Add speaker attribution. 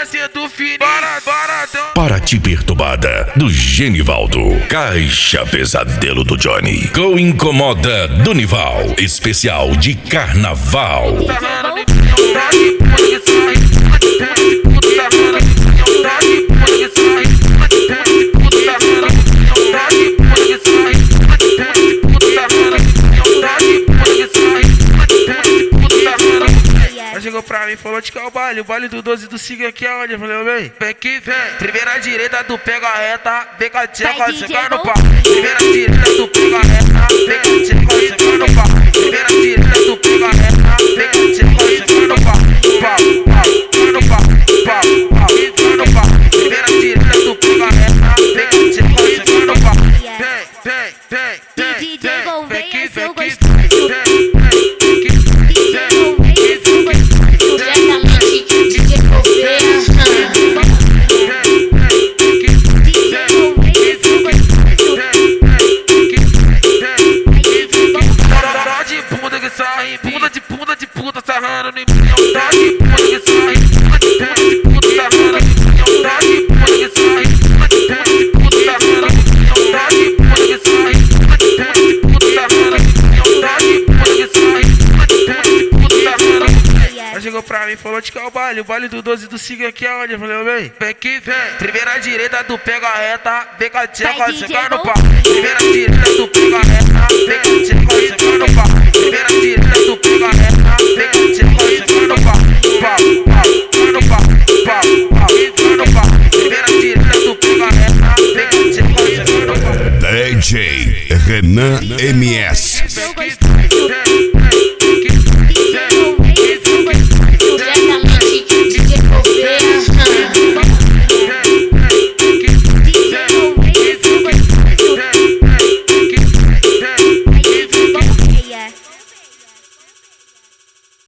Speaker 1: fazendo fininho. Bora,
Speaker 2: Paraty Perturbada, do Genivaldo. Caixa Pesadelo do Johnny. Com Incomoda do Nival. Especial de Carnaval.
Speaker 1: Chegou pra mim, falou de que é o baile do 12 do Siga aqui é onde? Eu falei, vem, vem que vem. Primeira direita, tu pega a reta, vem com a tcheca, chegando no pau. Primeira direita, tu pega a reta, vem com a tcheca, chegando no pau. Primeira direita, tu pega a reta, vem com a tcheca, chegando no pau. Primeira direita, tu pega a reta, vem com a tcheca, chegando no pau.
Speaker 3: DJ Gouveia, seu gostoso.
Speaker 1: Bunda de puta, sarrando no milhão. Tá de bunda que sai, bunda de puta, sarrando no milhão. Tá de bunda que sai, bunda de puta, sarrando no milhão. Tá de bunda que sai, bunda de puta, sarrando no milhão. Tá de bunda que sai, bunda de puta, sarrando no milhão. Ela chegou pra mim, falou de que é o baile do 12 do Siga aqui é onde? Eu falei, vem, vem que vem. Primeira direita, tu pega a reta, vem com a tcheca, chegando no pau. Primeira direita, tu pega a reta, vem com a tcheca, chegando no pau. Primeira direita, tu pega a reta, vem com a tcheca, chegando no pau. Primeira direita, tu pega a reta, vem com a tcheca, chegando no pau.
Speaker 2: DJ Renan MS.
Speaker 3: Seu gostoso.